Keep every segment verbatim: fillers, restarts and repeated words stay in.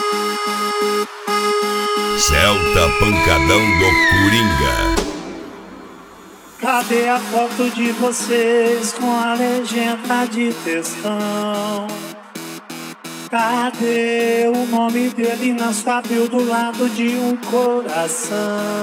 Celta Pancadão do Coringa. Cadê a foto de vocês com a legenda de textão? Cadê o nome dele na sua bio do lado de um coração?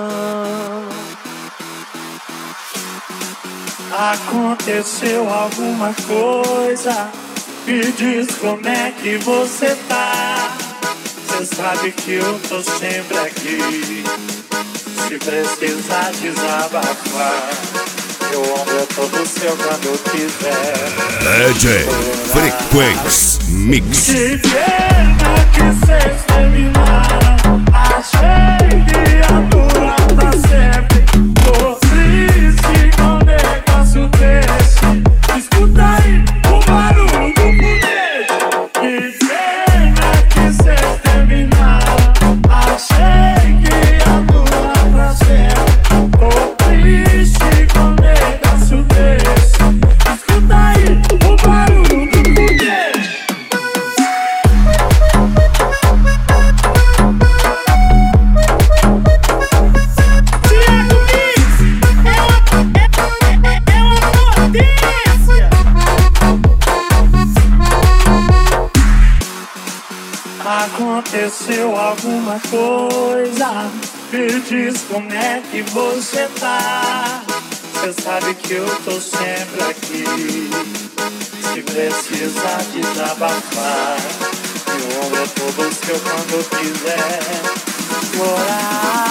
Aconteceu alguma coisa? Me diz como é que você tá. Cê sabe que eu tô sempre aqui. Se precisar desabafar, meu ombro é todo seu quando quiser. D J Frequência Mix. Que pena que cês terminaram. Achei que ia durar pra sempre. Tô triste com um negócio desse. Escuta aí o barulho do foguete. Que pena que cês terminaram. Achei que ia durar pra sempre. Tô triste com um negócio desse. Escuta aí o barulho do foguete. Aconteceu alguma coisa? Me diz como é que você tá. Cê sabe que eu tô sempre aqui. Se precisar desabafar, meu ombro é todo seu quando quiser. Morar